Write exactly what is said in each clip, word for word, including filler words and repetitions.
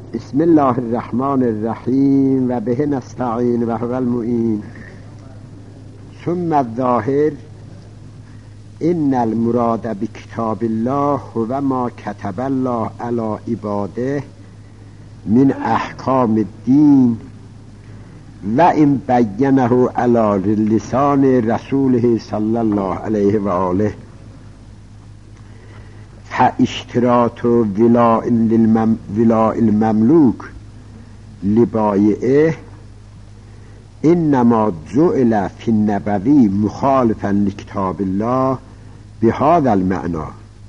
بسم الله الرحمن الرحیم و به نستعین و هو المعین. ثم الظاهر ان المراد بکتاب الله هو ما كتب الله علی عباده من احکام الدین و این بینه علی لسان رسوله صلی الله علیه و آله فاشتراط ولاء ولاء المملوک لبایعه انما جعل فی النبوی مخالفا لکتاب الله بهذا المعنى،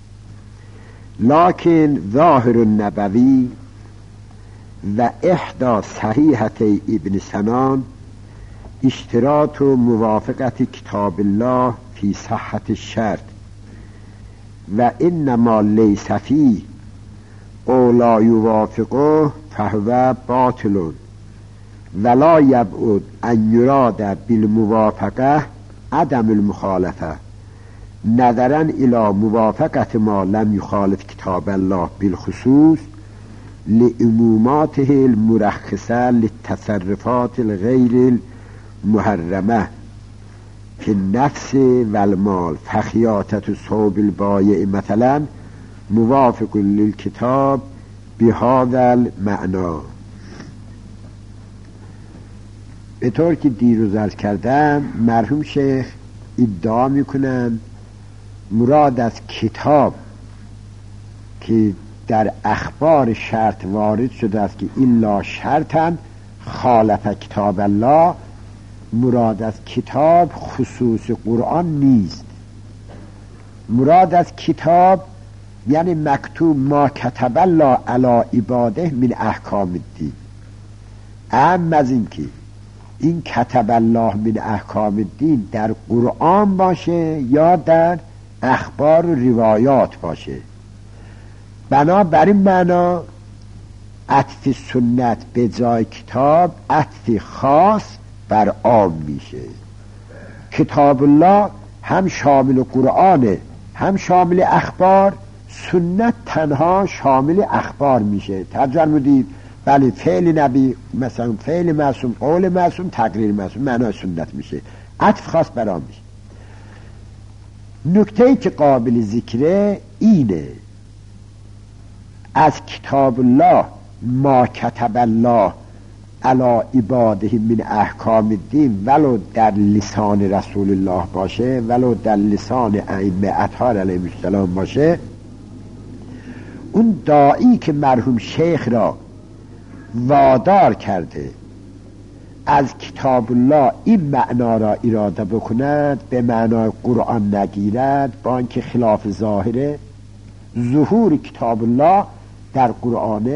لكن ظاهر النبوی و احدى صحیحتی ابن سنان اشتراط موافقت کتاب الله فی صحة الشرط و انما لیس فی او لا یوافقه فهو باطل ولا یبعد ان یراد بالموافقه عدم المخالفه نظرا الى موافقت ما لم یخالف کتاب الله بالخصوص لعموماته المرخصه للتصرفات الغیر المحرمه فی النفس و المال فخیاطة صوب البایع مثلا موافق للکتاب بهذا المعنى. به طور که دیروز عرض کردم مرحوم شیخ ادعا میکنن مراد از کتاب که در اخبار شرط وارد شده است که الا شرطا خالف کتاب الله، مراد از کتاب خصوص قرآن نیست. مراد از کتاب یعنی مکتوب ما کتب الله علی عباده من احکام الدین. اما از این که این کتب الله من احکام الدین در قرآن باشه یا در اخبار و روایات باشه، بنابراین معنا عطف سنت به جای کتاب عطف خاص بر عام میشه. کتاب الله هم شامل قرآنه هم شامل اخبار، سنت تنها شامل اخبار میشه. ترجمه مدید بله فعل نبی مثلا فعل معصوم، قول معصوم، تقریر معصوم معنای سنت میشه، عطف خاص بر عام میشه. نکته‌ای که قابل ذکره اینه از کتاب الله ما کتب الله علی عباده من احکام الدین ولو در لسان رسول الله باشه ولو در لسان ائمه اطهار علیهم السلام باشه، اون داعی که مرحوم شیخ را وادار کرده از کتاب الله این معنا را اراده بکند به معنای قرآن نگیرد، با اینکه خلاف ظاهره. ظهور کتاب الله در قرآن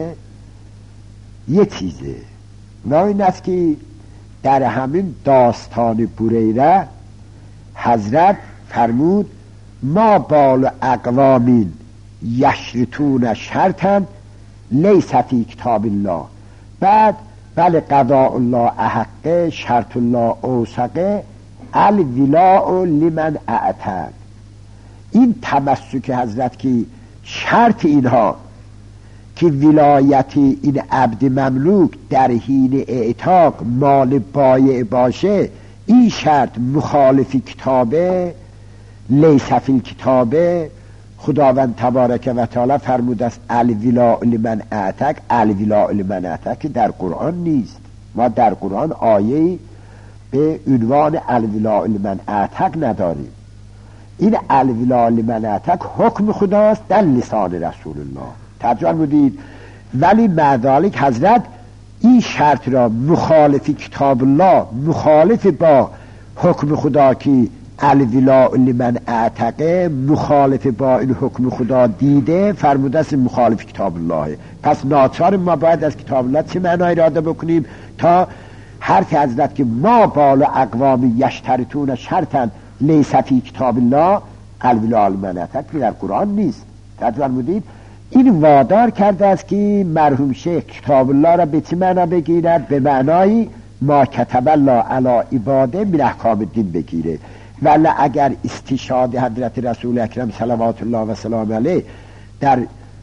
یه چیزه و این است که در همین داستان بریره حضرت فرمود ما بال اقوامین یشرطون شرطا لیس فی کتاب الله، بعد بل قضاء الله احق شرط الله اوثق الولاء لمن اعتق. این تمسک حضرت که شرط اینها که ولایت این عبد مملوک در حین اعتاق مال بایع باشه، این شرط مخالف کتابه، لیس فی کتابه. خداوند تبارک و تعالی فرموده است الولاء لمن اعتق، الولاء لمن اعتق که در قرآن نیست. ما در قرآن آیه به عنوان الولاء لمن اعتق نداریم. این الولاء لمن اعتق حکم خداست در لسان رسول الله. ترجمه بودید ولی معذالک حضرت این شرط را مخالف کتاب الله، مخالف با حکم خدا که الولاء لمن اعتق، مخالف با این حکم خدا دیده، فرموده است مخالف کتاب الله. پس ناچار ما باید از کتاب الله چه معنای اراده بکنیم تا حرف حضرت که ما بال اقوام یشترطون شرطا لیس فی کتاب الله الولاء لمن اعتق در قرآن نیست. ترجمه بودید این وادار کرده است که مرحوم شیخ کتاب الله را به چه معنا بگیرد؟ به معنای ما کتب الله علی عباده من احکام الدین بگیره. ولی اگر استشهاد حضرت رسول اکرم صلوات الله و سلام علیه در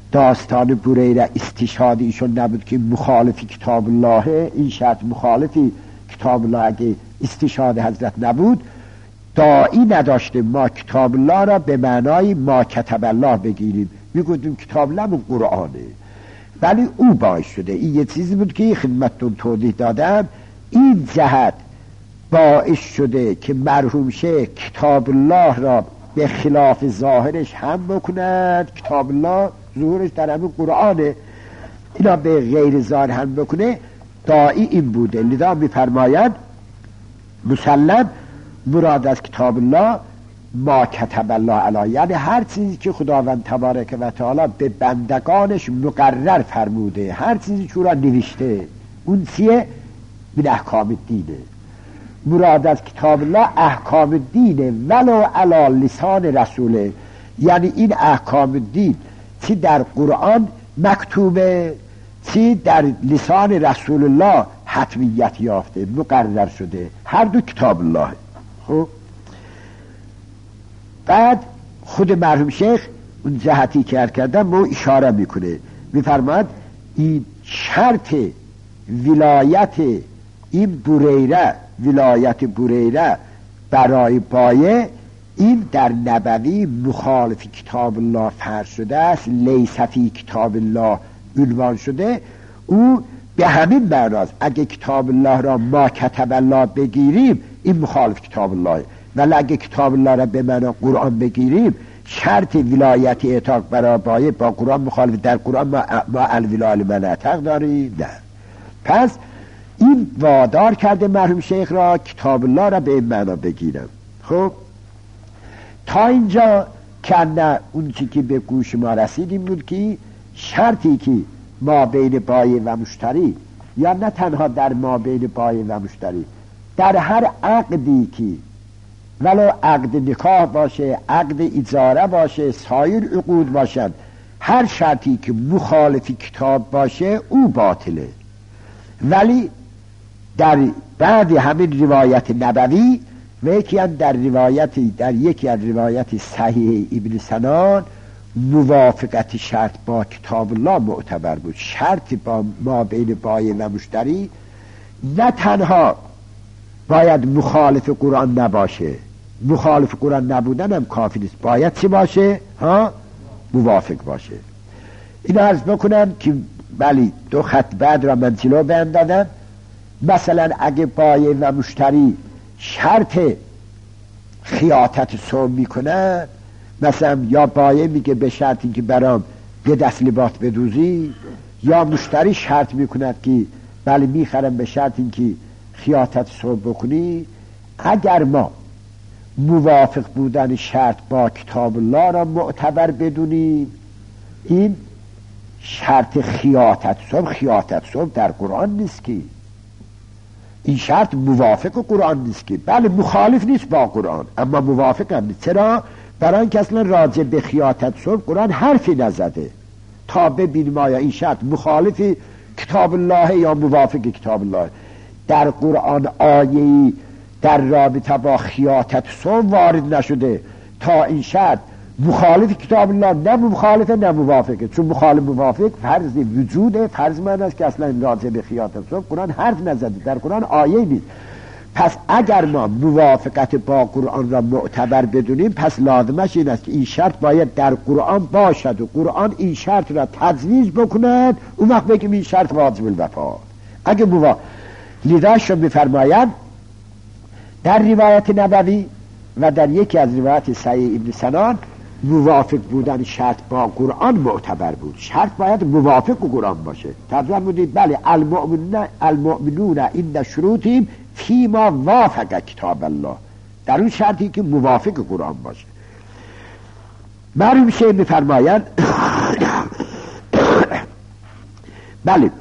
داستان بریره استشهاد ایشون نبود که مخالفی کتاب الله، این شرط مخالفی کتاب الله اگه استشهاد حضرت نبود داعی نداشته ما کتاب الله را به معنای ما کتب الله بگیریم، میگوییم کتاب الله من قرآنه، ولی او باعث شده. این یه چیزی بود که خدمتتون توضیح دادم، این جهت باعث شده که مرحوم شیخ کتاب الله را به خلاف ظاهرش هم بکند، کتاب الله ظهورش در همین قرآنه، اینا به غیر ظاهر هم بکنه، داعی این بوده. لذا میفرماید مسلم مراد از کتاب الله ما کتب الله علی، یعنی هر چیزی که خداوند تبارک و تعالی به بندگانش مقرر فرموده، هر چیزی که را نوشته، اون چیه؟ من احکام دینه. مراد از کتاب الله احکام دینه ولو علی لسان رسوله، یعنی این احکام دین چی در قرآن مکتوبه، چی در لسان رسول الله حتمیت یافته، مقرر شده، هر دو کتاب الله. خب بعد خود مرحوم شیخ اون جهتی که ارز کردم مو اشاره میکنه، میفرماد این شرط ولایت این بریره، ولایت بریره برای بایه، این در نبوی مخالف کتاب الله فرض شده است، لیس فی کتاب الله عنوان شده. او به همین معناست اگه کتاب الله را ما کتب الله بگیریم این مخالف کتاب الله، ولی اگه کتاب الله را به معنی قرآن بگیریم شرط ولایت اعتاق برای بایه با قرآن مخالف، در قرآن ما, ما الولای من اعتاق داریم نه. پس این وادار کرده مرحوم شیخ را کتاب الله را به این معنا بگیرم. خب تا اینجا کنه اون چی که به گوش ما رسیدیم بود که شرطی که ما بین بایع و مشتری، یا نه تنها در ما بین بایع و مشتری، در هر عقدی که ولو عقد نکاح باشه، عقد اجاره باشه، سایر عقود باشند، هر شرطی که مخالف کتاب باشه او باطله. ولی در بعد همین روایت نبوی و یکی در روایت در یکی از روایت صحیح ابن سنان موافقت شرط با کتاب الله معتبر بود. شرط با ما بین بایع و مشتری نه تنها باید مخالف قرآن نباشه، مخالف قرآن نبودن هم کافی نیست، باید چی باشه؟ ها؟ موافق باشه. اینو عرض بکنم که بلی دو خط بعد را من جلو بیندادم. مثلا اگه بایع و مشتری شرط خیاطت صوم میکنن، مثلا یا بایع میگه به شرطی که برام یه دست لباس بدوزی، یا مشتری شرط میکند که بله میخرم به شرطی که خیاطت صوم بکنی، اگر ما موافق بودن شرط با کتاب الله را معتبر بدونیم، این شرط خیاطت صوم، خیاطت صوم در قرآن نیست که، این شرط موافق قرآن نیست که، بله مخالف نیست با قرآن اما موافق هم نیست. چرا؟ برای اینکه اصلا راجع به خیاطت صوم قرآن حرفی نزده تا ببینیم آیا این شرط مخالف کتاب الله یا موافق کتاب الله. در قرآن آیه‌ای در رابطه با خیاطت صوم وارد نشده تا این شرط مخالف کتاب الله، نه مخالف نه موافقه، چون مخالف موافق فرض وجوده، فرض من است که اصلا راجع به خیاطت صوم قرآن حرف نزده، در قرآن آیه نیست. پس اگر ما موافقت با قرآن را معتبر بدونیم، پس لازمش این است که این شرط باید در قرآن باشد و قرآن این شرط را تجویز بکند، اون وقت بگیم این شرط واجب الوفا. اگه موافق لیداش رو میفرماید در روایت نبوی و در یکی از روایت صحیح ابن سنان موافق بودن شرط با قرآن معتبر بود، شرط باید موافق قرآن باشه. ترجمه بودید بله المؤمنون المؤمنون عند شروطهم فیما وافق کتاب الله، در اون شرطی که موافق قرآن باشه. مرحوم شیخ میفرمایند بله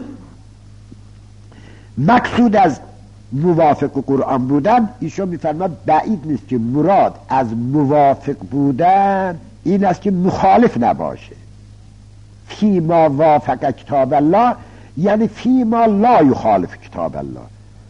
مقصود از موافق قرآن بودن، ایشون میفرماید بعید نیست که مراد از موافق بودن این است که مخالف نباشه. فیما وافق کتاب الله یعنی فیما لا یخالف کتاب الله.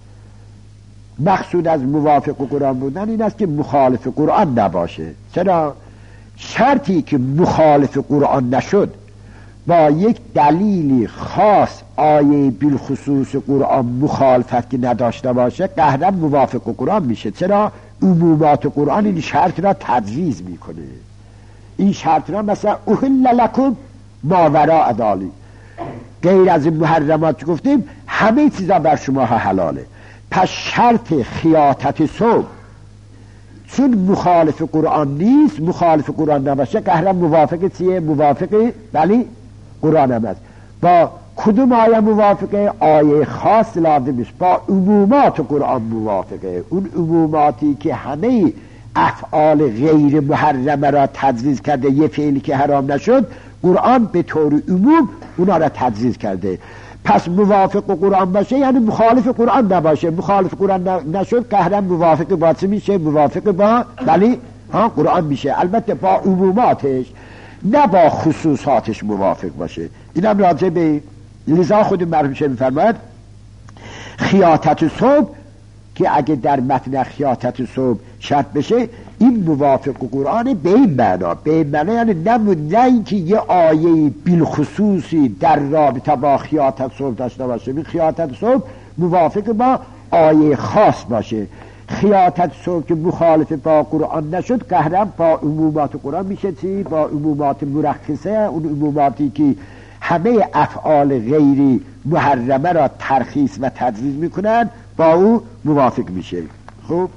مقصود از موافق قرآن بودن این است که مخالف قرآن نباشه. چرا؟ شرطی که مخالف قرآن نشد با یک دلیلی خاص آیه بالخصوص قرآن مخالفت که نداشته باشه قهرا موافق قرآن میشه. چرا؟ عمومات قرآن این شرط را تجویز میکنه. این شرط را مثلا احل لکم ما وراء ذلک، غیر از این محرمات گفتیم همه چیزا بر شما حلاله. پس شرط خیاطت صبح چون مخالف قرآن نیست، مخالف قرآن نباشه قهرا موافق چیه؟ موافق ولی قرآن هم هست. با کدوم آیه موافقه؟ آیه خاص لازم است. با عمومات قرآن موافقه. اون عموماتی که همه افعال غیر محرمه را تجویز کرده، یه فعلی که حرام نشد قرآن به طور عموم اونا را تجویز کرده. پس موافق قرآن باشه یعنی مخالف قرآن نباشه. مخالف قرآن نشد قهرا موافق با چه میشه؟ موافق با ولی ها قرآن میشه، البته با عموماتش نه با خصوصاتش موافق باشه. اینم راجع به لذا خود مرحوم شیخ میفرماید خیاطت صبح که اگه در متن خیاطت صبح شرط بشه این موافق قرآن به این معنا، به این معنا یعنی نه اینکه یه آیه بالخصوصی در رابطه با خیاطت صبح داشته باشه. این خیاطت صبح موافق با آیه خاص باشه. خیاطت صبح که مخالف با قرآن نشد قهرا با عمومات قرآن میشه چی؟ با عمومات مرخصه، اون عموماتی که همه افعال غیری محرمه را ترخیص و تجویز میکنن با او موافق میشه. خب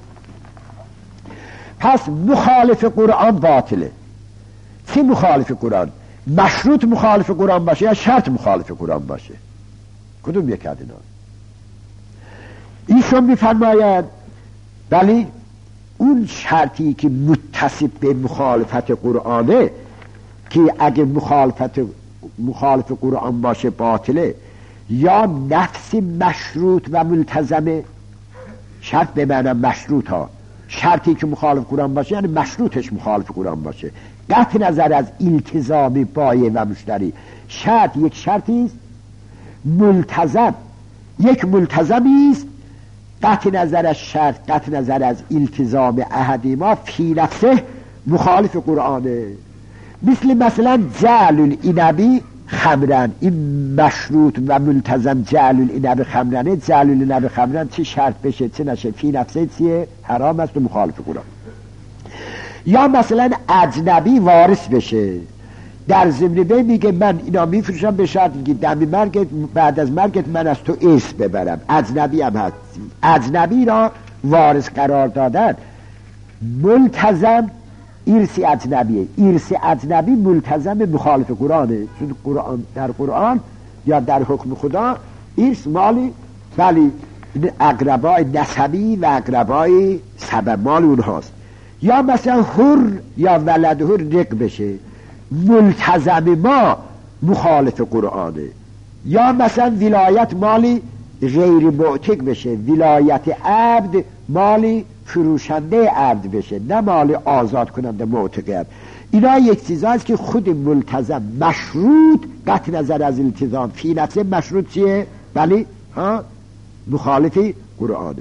پس مخالف قرآن باطله. چی مخالف قرآن؟ مشروط مخالف قرآن باشه یا شرط مخالف قرآن باشه؟ کدوم یک از اینا؟ ایشون میفرماید ولی اون شرطی که متصف به مخالفت قرآنه که اگه مخالفت مخالف قرآن باشه باطله، یا نفس مشروط و ملتزمه. شرط به معنی مشروط ها، شرطی که مخالف قرآن باشه یعنی مشروطش مخالف قرآن باشه. قطع نظر از التزام بایع و مشتری. شرط یک شرطی است، ملتزم یک ملتزمی است. قطع نظر از شرط، قطع نظر از التزام احدی ما فی نفسه مخالف قرآنه. مثل مثلا جعل العنب خمرن، این مشروط و ملتزم جعل العنب خمرنه. جعل العنب خمرن چه شرط بشه چه نشه فی نفسه چیه؟ حرام است و مخالف قرآن. یا مثلا اجنبی وارث بشه، در ضمن میگه من اینا میفروشم به شرط که دم مرگت بعد از مرگت من از تو ارث ببرم. اجنبی هم هست. اجنبی را وارث قرار دادن ملتزم ارث اجنبیه. ارث اجنبی ملتزم مخالف قرآنه، چون قرآن در قرآن یا در حکم خدا ارث مالی ولی اقربای نسبی و اقربای سبب مال اونهاست. یا مثلا حر یا ولد حر رق بشه، ملتزم ما مخالف قرآنه. یا مثلا ولایت مالی غیر معتق بشه، ولایت عبد مالی فروشنده عبد بشه، نه مال آزاد کننده معتق عبد. اینا یک چیز هست که خود ملتزم مشروط قطع نظر از التزام فی نفسه مشروط چیه؟ بلی ها مخالف قرآنه.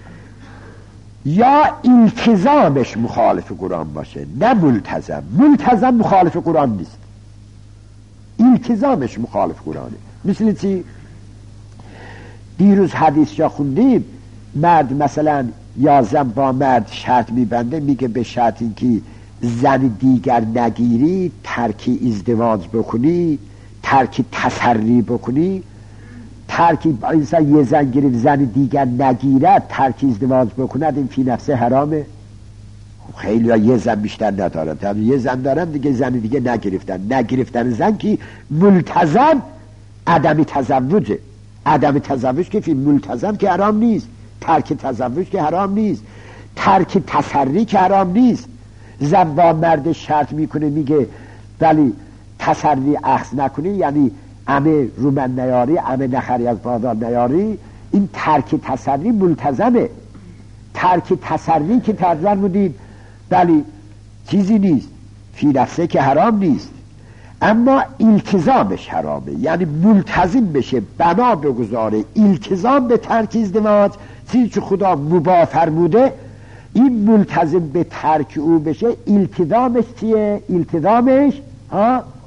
یا التزامش مخالف قرآن باشه نه ملتزم. ملتزم مخالف قرآن نیست، التزامش مخالف قرآنه. مثل چی؟ دیروز حدیث جا خوندیم مرد مثلا یا زن با مرد شرط میبنده، میگه به شرط این که زن دیگر نگیری، ترک ازدواج بکنی، ترک تسری بکنی. ترک انسان یه زن گرفت زن دیگر نگیرد ترک ازدواج بکند این فی نفسه حرامه. خیلی ها یه زن بیشتر ندارن، یه زن دارن دیگه زن دیگه نگرفتن. نگرفتن زن که ملتزم عدم تزوجه. عدم تزوج که فی ملتزم که حرام نیست، ترک تزوج که حرام نیست، ترک تسری که حرام نیست. زن با مرد شرط میکنه میگه ولی تسری اخذ نکنی، یعنی امه رو من نیاری، امه نخری از بازار نیاری. این ترک تسری ملتزمه. ترک تسری که ترزن بودیم ولی چیزی نیست، فی نفسه که حرام نیست، اما التزامش حرامه، یعنی ملتزم بشه بنا بگذاره التزام به ترک ازدواج، چیزی که خدا مباح فرموده این ملتزم به ترک او بشه. التزامش چیه؟ التزامش ها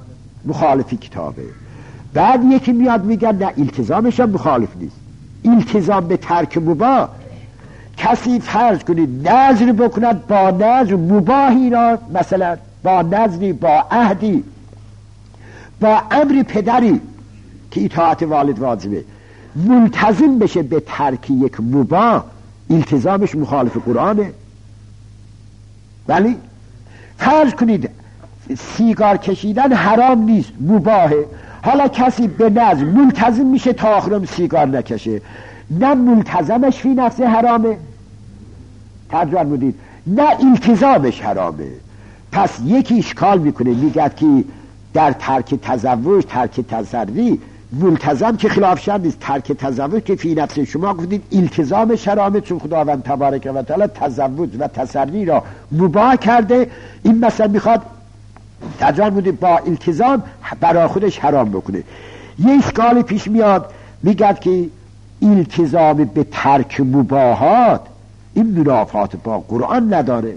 مخالف کتابه. بعد یکی میاد میگه نه التزامش هم مخالف نیست. التزام به ترک مباح، کسی فرض کنید نذر بکند با نذر مباحی را، مثلا با نذری، با عهدی، با امر پدری که اطاعت والد واجبه، ملتزم بشه به ترک یک مباح، التزامش مخالف قرآنه. ولی فرض کنید سیگار کشیدن حرام نیست، مباحه، حالا کسی به نذر ملتزم میشه تا آخرم سیگار نکشه، نه ملتزمش فی نفسه حرامه، ترجمه بودید، نه التزامش حرامه. پس یکی اشکال میکنه میگه که در ترک تزوج، ترک تسری ملتزم که خلاف شرع نیست، ترک تزوج که فی نفس شما گفتید التزامش حرامه، چون خداوند تبارک و تعالی تزوج و تسری را مباح کرده. این مثلا میخواد ترجمه بودید با التزام برای خودش حرام بکنه. یه اشکال پیش میاد میگه که التزام به ترک مباحات این منافات با قرآن نداره.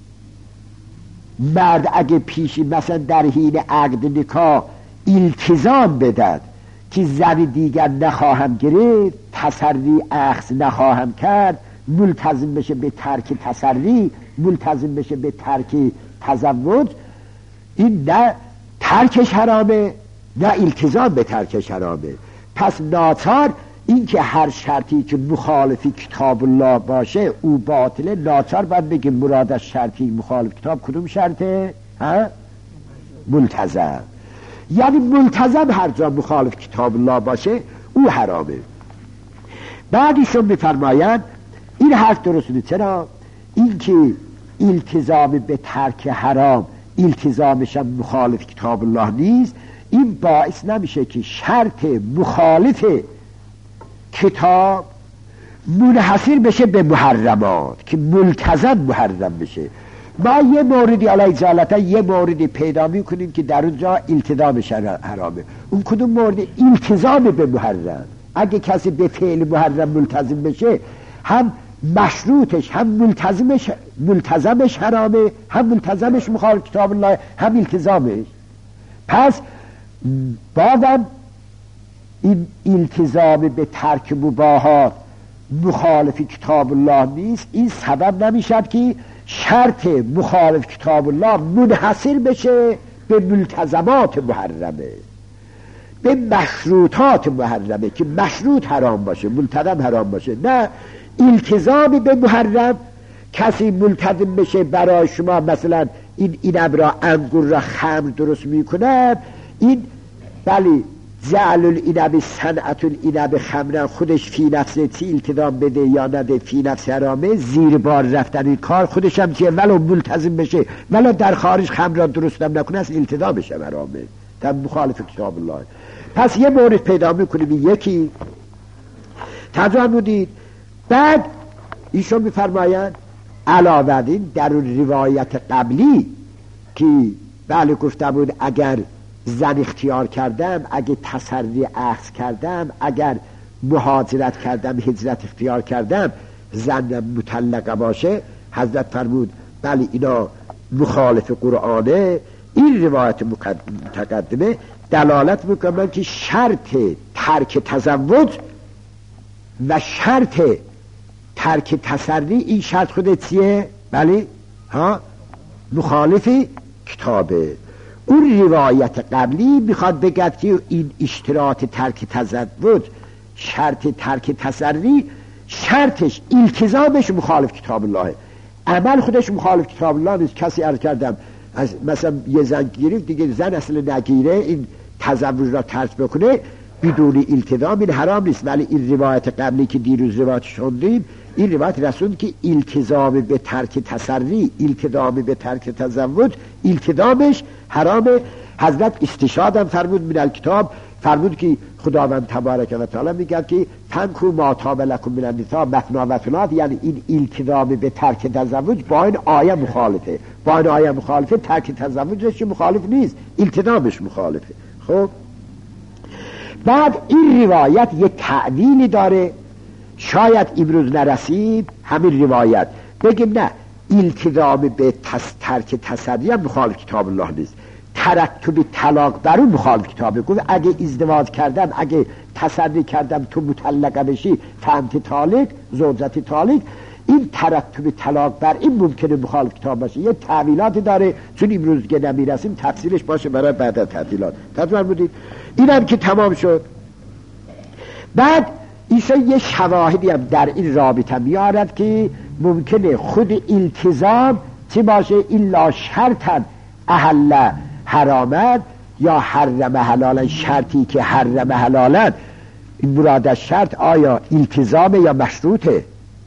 مرد اگه پیش مثلا در حین عقد نکاح التزام بدد که زن دیگر نخواهم گرفت، تسری اخذ نخواهم کرد، ملتزم بشه به ترک تسری، ملتزم بشه به ترک تزوج، این نه ترکش حرامه نه التزام به ترکش حرامه. پس ناچار این که هر شرطی که مخالفی کتاب الله باشه او باطله، ناچار باید بگه مرادش شرطی مخالف کتاب کدوم شرطه؟ ها؟ ملتزم. یعنی ملتزم هر جا مخالف کتاب الله باشه او حرامه. بعدیشون میفرمایند این حرف درست نیست. چرا؟ این که التزام به ترک حرام التزامش هم مخالف کتاب الله نیست، این باعث نمیشه که شرط مخالف کتاب منحصر بشه به محرمات که ملتزم محرم بشه. ما یه موردی علی جالتا یه موردی پیدا میکنیم که در اونجا التزامش حرامه، اون کدوم مورد؟ التزام به محرم. اگه کسی به فعل محرم ملتزم بشه هم مشروطش هم ملتزمش ملتزمش حرامه، هم ملتزمش مخالف کتاب الله، هم التزامش. پس بعدم این التزام به ترک مباحات مخالف کتاب الله نیست، این سبب نمیشد که شرط مخالف کتاب الله منحصر بشه به ملتزمات محرمه، به مشروطات محرمه که مشروط حرام باشه، ملتزم حرام باشه. نه، التزام به محرم کسی ملتزم بشه برای شما مثلا این اینب را انگور را خمر درست میکنه، این بلی جعل العنب صنعت العنب خمرن، خودش فی نفسه چی التزام بده یا نده فی نفس حرامه، زیر بار رفتن این کار خودش هم چیه، ولو ملتزم بشه ولو در خارج خمر را درست هم نکنه از التزامش حرامه، در مخالف کتاب الله. پس یه مورد پیدا میکنیم، یکی ترجمه بودید. بعد ایشون میفرمایند علاوه این در اون روایت قبلی که بله گفته بود اگر زن اختیار کردم، اگه تسری اخذ کردم، اگر مهاجرت کردم، هجرت اختیار کردم، زن مطلقه باشه، حضرت فرمود بله اینا مخالف قرآنه. این روایت متقدمه دلالت میکنه که شرط ترک تزوج و شرط ترک تسری این شرط خود چیه؟ بله ها مخالف کتابه. اون روایت قبلی میخواد بگد که این اشتراط ترک تزوج، شرط ترک تسری، شرطش التزامش مخالف کتاب الله، عمل خودش مخالف کتاب الله نیست. کسی عرض کردم از مثلا یه زن گیرید دیگه زن اصلا نگیره، این تزوج را ترک بکنه بدون التزام، این حرام نیست. ولی این روایت قبلی که دیروز روایت شوندیم، این روایت رسول که التزام به ترک تسری، التزام به ترک تزوج، التزامش حرامه. حضرت استشهادم فرمود من الکتاب، فرمود که خداوند تبارک و تعالی میگه که تنکو ما تاب لکم من النساء مثنی و ثلاث، یعنی این التزام به ترک تزوج با این آیه مخالفه، با این آیه مخالفه، ترک تزوجش مخالف نیست، التزامش مخالفه. خب بعد این روایت یک تعدیلی داره، شاید امروز نرسید همین روایت بگیم نه التزام به ترک تسری هم مخالف کتاب الله نیست، ترتب طلاق بر اون مخالف کتابه. گفت اگه ازدواج کردم، اگه تصدی کردم تو مطلقه بشی، فهمت طالق، زوجتی طالق، این ترتب طلاق بر این ممکنه مخالف کتاب باشه. یه تعویلات داره، چون امروز که نمیرسیم تفسیرش باشه برای بعد از تعطیلات. تفسیر بودید اینم که تمام شد. بعد ایشون یه شواهدی هم در این رابطه میارد که ممکنه خود التزام چه باشه، الا شرطا احل حرامت یا حرم حلالا، شرطی که حرم حلالا، این مراد از شرط آیا التزام یا مشروطه؟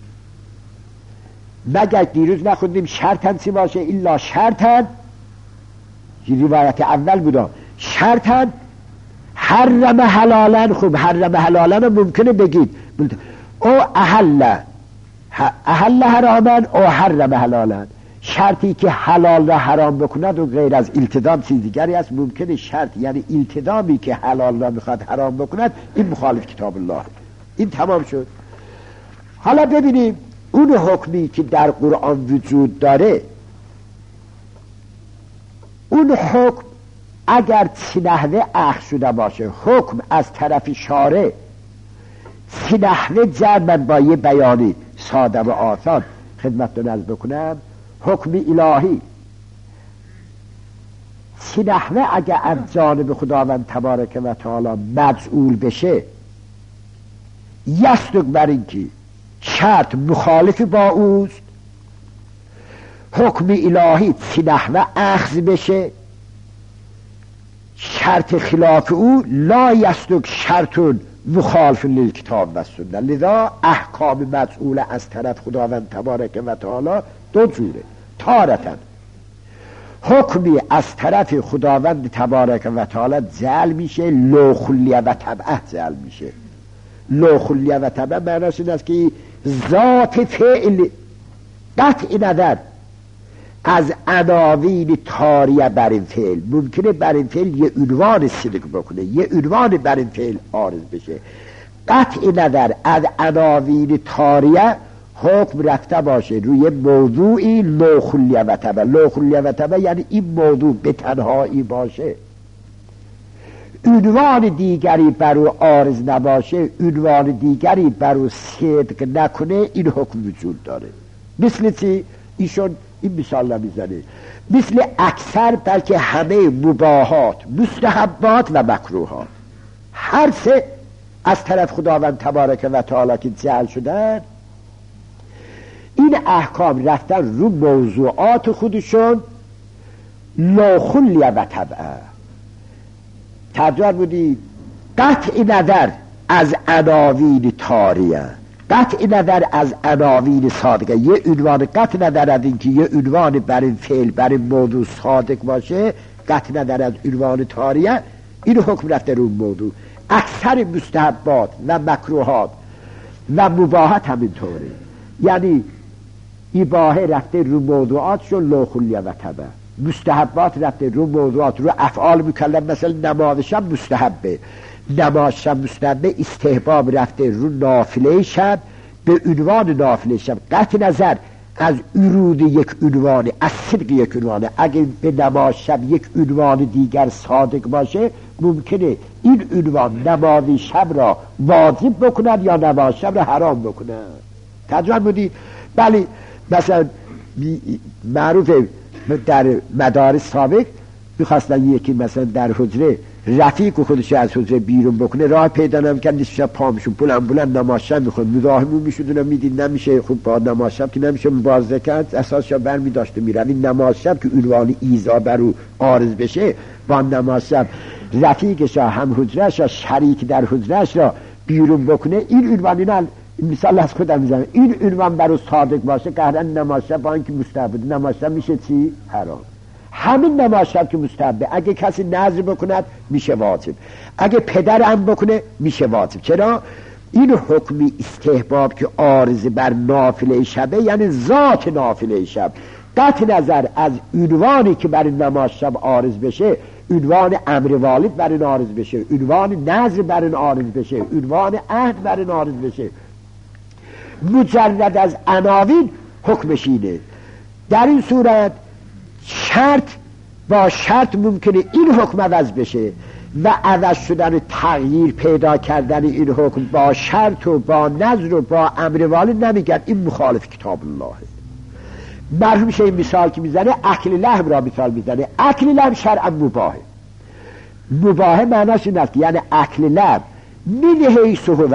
مگر دیروز نخوندیم شرطا چه باشه، الا شرطا، روایت اول بودا شرطا حرم حلالا. خب حرم حلالا ممکنه بگید او احل احل حراما او حرم حلالا، شرطی که حلال را حرام بکند و غیر از التزام چیز دیگری است. ممکنه شرط یعنی التزامی که حلال را میخواد حرام بکند، این مخالف کتاب الله. این تمام شد. حالا ببینیم اون حکمی که در قرآن وجود داره، اون حکم اگر چه نحوه اخذ شده باشه، حکم از طرف شارع چه نحوه جمعاً با یه بیانی ساده و آسان خدمتتون عرض بکنم، حکم الهی چه نحوه اگر از جانب خداوند تبارک و تعالی مجعول بشه، یصدق بر این که شرط مخالف با اوست، حکم الهی چه نحوه اخذ بشه، شرط خلاف او لا یصدق شرط مخالف للکتاب و سنت. لذا احکام مجعول از طرف خداوند تبارک و تعالی دو جوره. تارتن حکمی از طرف خداوند تبارک و تعالی جعل میشه، لو خلیه و طبعه جعل میشه. لو خلیه و طبعه معناش این است که ذات فعل قطع نظر از عناوین طاریه بر این فعل، ممکنه بر این فعل یه عنوان صدق بکنه، یه عنوان بر این فعل عارض بشه. قطع نظر از عناوین طاریه حکم رفته باشه روی موضوعی لو خلیه و طبع. لو خلیه و طبع یعنی این موضوع به تنهایی باشه، عنوان دیگری بر او عارض نباشه، عنوان دیگری بر او صدق نکنه، این حکم وجود داره. مثل چی؟ ایشون این مثال نمیزنه، مثل اکثر بلکه همه مباحات، مستحبات و مکروهات، هر سه از طرف خداوند تبارک و تعالی که جعل شدن، این احکام رفتن رو موضوعات خودشون لا خلیه و طبعه. تجار بودی قطع نظر از عناوین طاریه، قطع نظر از عناوین صادقه، یه عنوان قطع نظر از اینکه یه عنوان بر این فعل بر این موضوع صادق باشه، قطع نظر از عنوان طاریه، این حکم رفته رو موضوع. اکثر مستحبات و مکروهات و مباحات همینطوره، یعنی اباحه رفته رو موضوعات شو لو خلیه و طبع، مستحبات رفته رو موضوعات رو افعال مکلم، مثل نماز شب مستحبه، نماز شب مستحبه، استحباب رفته رو نافله شب به عنوان نافله شب. قطع نظر از ورود یک عنوان، از صدق یک عنوان، اگه به نماز شب یک عنوان دیگر صادق باشه، ممکنه این عنوان نماز شب را واجب بکنند یا نماز شب را حرام بکنند. تجربه بودی؟ بله، مثلا معروف در مدارس سابق میخواستن یکی مثلا در حجره رفیق خودش از حجره بیرون بکنه، راه پیدا نمی‌کرد، نیست شب پامشون بلند بلند نماز شب میخوند، مزاحمون میشدن، میدید نمیشه، خب با نماز شب که نمیشه مبارزه کرد، اساسش برمی داشته میره. این نماز شب که عنوان ایذا بر او عارض بشه، با نماز شب رفیقش هم حجرهش شریک در حجرهش را بیرون بکنه، این عنوان، اینا مثال از خودم میزنم، این عنوان برای صادق باشه که هرن نماز شب با اینکه مستحب، نماز شب میشه چی؟ حرام. همین نماز شب که مستحبه، اگه کسی نذر بکند میشه واجب، اگه پدر هم بکنه میشه واجب. چرا؟ این حکمی استحباب که عارض بر نافله شبه، یعنی ذات نافله شب، قطع نظر از عنوانی که بر نماز شب عارض بشه، عنوان امر والد بر این عارض بشه، عنوان نذر بر این عارض بشه، عنوان عهد بر این عارض بشه، مجرد از عناوین حکمش اینه. در این صورت شرط با شرط ممکنه این حکم عوض بشه و عوض شدن تغییر پیدا کردن این حکم با شرط و با نظر و با امر والد نمیگن این مخالف کتاب الله. مرحوم شیخ مثال که میزنه اکل لحم را مثال میزنه. اکل لحم شرعا مباهه. مباهه معناش این است که یعنی اکل لحم من حیث هو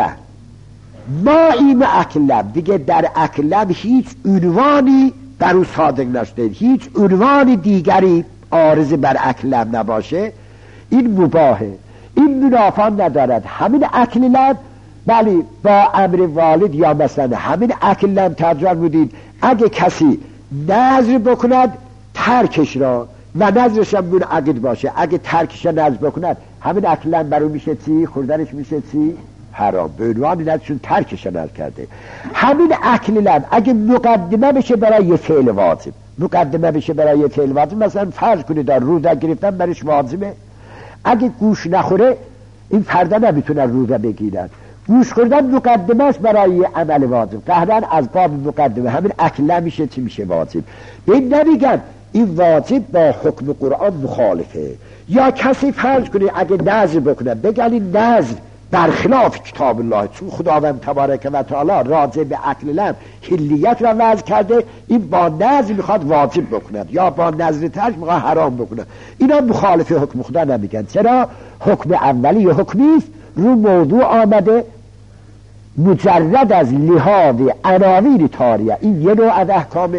ما ایم اکل لحم، دیگه در اکل لحم هیچ عنوانی بر او صادق نشده، هیچ عنوان دیگری عارض بر اکل لحم نباشه، این مباهه، این منافات ندارد. همین اکل لحم بلی با امر والد یا مثلا همین اکل لحم ترجمه بودید اگه کسی نذر بکند ترکش را و نذرش هم منعقد باشه، اگه ترکش را نذر بکند همین اکل لحم برای میشه چی؟ خوردنش میشه چی؟ حرام، به عنوان نذرشون ترکش را نذر کرده. همین اکل لحم اگه مقدمه بشه برای یه فعل واجب، مقدمه بشه برای یه فعل واجب، مثلا فرض کنید در روزه گرفتن برش واجبه، اگه گوش نخوره این فردا نمیتونه روزه بگیرد. گوش خوردن مقدمه است برای عمل واجب، قهرن از باب مقدمه همین اکل میشه چی میشه واجب. به نمیگن این واجب با حکم قرآن مخالفه. یا کسی فرض کنه اگه نذر بکنه بگن این نذر برخلاف کتاب الله، چون خداوند تبارک و تعالی راجع به اکل لحم حلیت را وضع کرده، این با نذر میخواد واجب بکند یا با نذر ترک میخواد حرام بکند. اینا مخالف حکم خدا نمیگن. چرا؟ حکم اولی یا حکمی است رو موضوع آمده مجرد از لحاظ عناوین طاریه. این یه نوع از احکامه.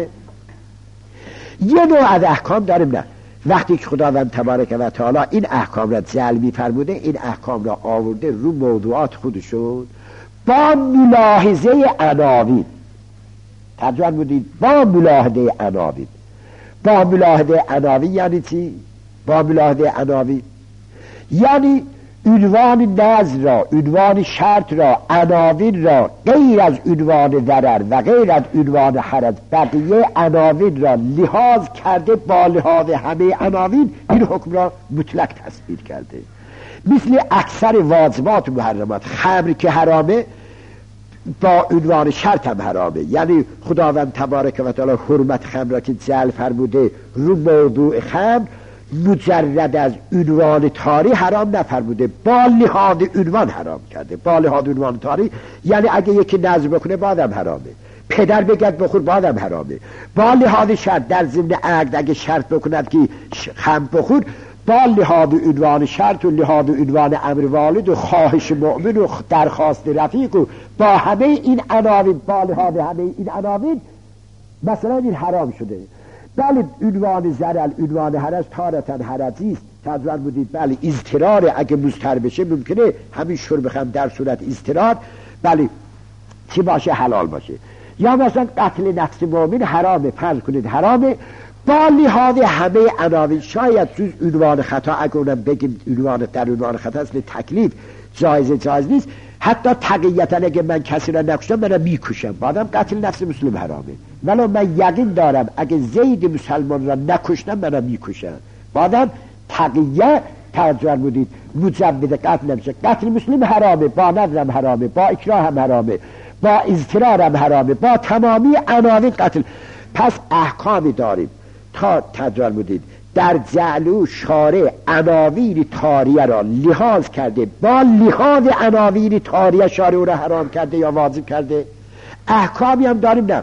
یه نوع از احکام داریم نه وقتی که خداوند تبارک و تعالی این احکام را جلبی فرموده، این احکام را آورده رو موضوعات خودشون با ملاحظه عناوین. ترجمه بودید با ملاحظه عناوین. با ملاحظه عناوین یعنی چی؟ با ملاحظه عناوین یعنی عنوان نذر را، عنوان شرط را، عناوین را غیر از عنوان ضرر و غیر از عنوان حرج بقیه عناوین را لحاظ کرده، با لحاظ همه عناوین این حکم را مطلق تصویر کرده. مثل اکثر واجبات و محرمات، خمر که حرامه با عنوان شرط هم حرامه، یعنی خداوند تبارک و تعالی حرمت خمر را که جعل فرموده رو موضوع خمر مجرد از عنوان طاری حرام نفرموده، با لحاظ عنوان حرام کرده. با لحاظ عنوان طاری یعنی اگه یکی نذر بکنه بعدم حرامه، پدر بگد بخور بعدم حرامه. با لحاظ شرط در ضمن عقد اگه شرط بکند که خمر بخور، با لحاظ عنوان شرط و لحاظ عنوان امر والد و خواهش مؤمن و درخواست رفیق و با همه این عناوین، با لحاظ همه این عناوین مثلا این حرام شده. بله عنوان زرل، عنوان حرج تارتاً حرجی است. تجربه بودید بله اضطرار اگه مضطر بشه ممکنه همین شرب خمر در صورت اضطرار بله چی باشه؟ حلال باشه. یا مثلا قتل نفس مؤمن حرامه، فرض کنید حرامه، با لحاظ همه عناوین. شاید جز عنوان خطا اگه اونم بگیم عنوان در عنوان خطا اصل تکلیف جایز جایز نیست، حتی تقییتا اگه من کسی را نکشتم من میکشم بعدم قتل نفس مسلم حرامه، ولی من یقین دارم اگه زید مسلمان را نکشتم من میکشم بعدم تقیه ترجمه بودید مجبد قتل نمیشه. قتل مسلم حرامه، با نظرم حرامه، با اکراه هم حرامه، با اضطرار هم حرامه، با تمامی عناوین قتل. پس احکامی داریم تا ترجمه بودید در جعلو شارع عناوین طاریه را لحاظ کرده، با لحاظ عناوین طاریه شارع را حرام کرده یا واجب کرده. احکامی هم داریم نه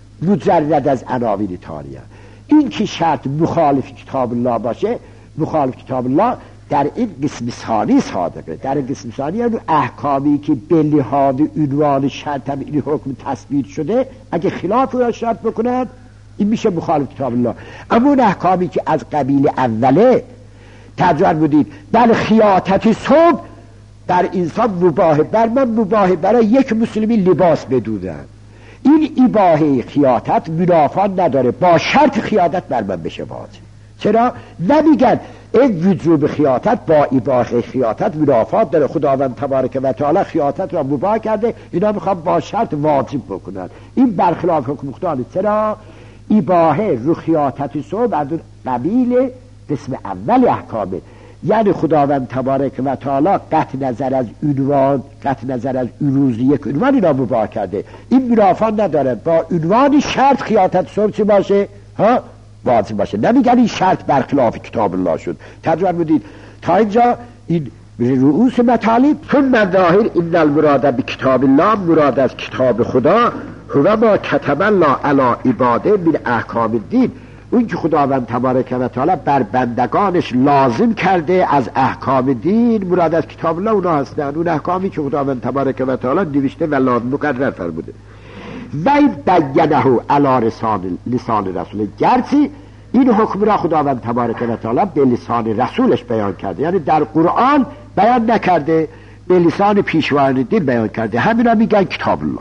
مجرد از عناوین طاریه. این که شرط مخالف کتاب الله باشه، مخالف کتاب الله در این قسم ثانی صادقه. در این قسم ثانی یعنی احکامی که به لحاظ عنوان شرط هم این حکم تثبیت شده اگه خلاف را شرط بکنند این میشه مخالف کتاب الله. اما اون احکامی که از قبیل اوله ترجمه بودید در خیاطت صبح در انسان مباهه، بر من مباهه برای یک مسلمی لباس بدودن، این اباحه خیاطت منافات نداره، با شرط خیاطت بر من بشه واجب. چرا؟ نمیگن این وجوب خیاطت با اباحه خیاطت منافات داره، خداوند تبارک و تعالی خیاطت را مباح کرده، اینا میخوان با شرط واجب بکنن. این برخلاف حکم خدا. چرا؟ اباحه رو خیاطت صبح از قبیل قسم اول احکامه، یعنی خداوند تبارک و تعالی قطع نظر از عنوان، قطع نظر از عروض یک عنوان اینا مباح کرده، این منافات نداره. با عنوان شرط خیاطت صبح چی باشه؟ ها واضح باشه. نمیگن این شرط برخلاف کتاب الله شد. ترجمه بودید تا اینجا این رؤوس مطالب. ثم ظاهر ان المراد بکتاب الله، مراد از کتاب خدا هو ما کتب الله علی عباده من احکام الدین، اون که خداوند تبارک و تعالی بر بندگانش لازم کرده از احکام دین. مراد از کتاب الله اونا هستن، اون احکامی که خداوند تبارک و تعالی نوشته و لازم مقرر فرموده. و این بینه علی لسان لسان رسول، گرچه این حکم را خداوند تبارک و تعالی به لسان رسولش بیان کرده، یعنی در قرآن بیان نکرده، به لسان پیشوایان دین بیان کرده. همین را میگن کتاب الله.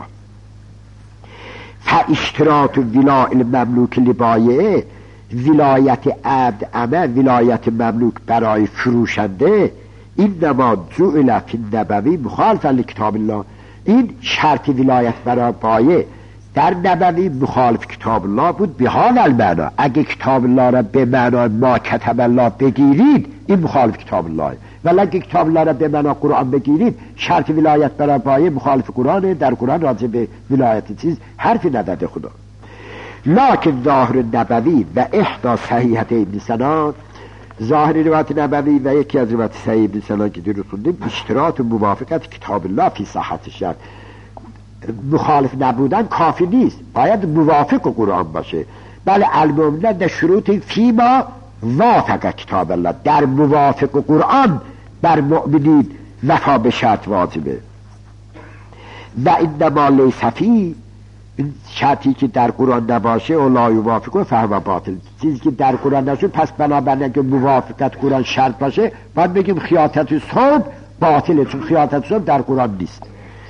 فاشتراط ولای المملوک لبایعه، ولایت عبد عمل، ولایت مملوک برای فروشنده، این نما جعل فی النبوی مخالفا لکتاب الله، این شرط ولایت برای بایع در نبوی مخالف کتاب الله بود. به حال المعنا، اگه کتاب الله را به معنای ما کتب الله بگیرید این مخالف کتاب الله، ولی اگه کتاب الله را به معنای قرآن بگیرید شرط ولایت برای بایع مخالف قرآن. در قرآن راجع به ولایت چیز حرفی نداده خدا. لکن ظاهر نبوی و احدا صحیحت ابن سنان، ظاهر روایت نبوی و یکی از روایت صحیح ابن سنان که دیر خوندیم، اشتراط و موافقت کتاب الله فی صحت شرط. مخالف نبودن کافی نیست، باید موافق قرآن باشه. بله المؤمنون در شروط فیما وافق کتاب الله، در موافق قرآن بر مؤمنین وفا به شرط واجبه. و انما لیس فی، این شرطی که در قرآن نباشه و لا یوافقه فهو باطل، چیزی که در قرآن نشد پس بنابراین که موافقت قرآن شرط باشه باید بگیم خیاطت صبح باطله، چون خیاطت صبح در قرآن نیست.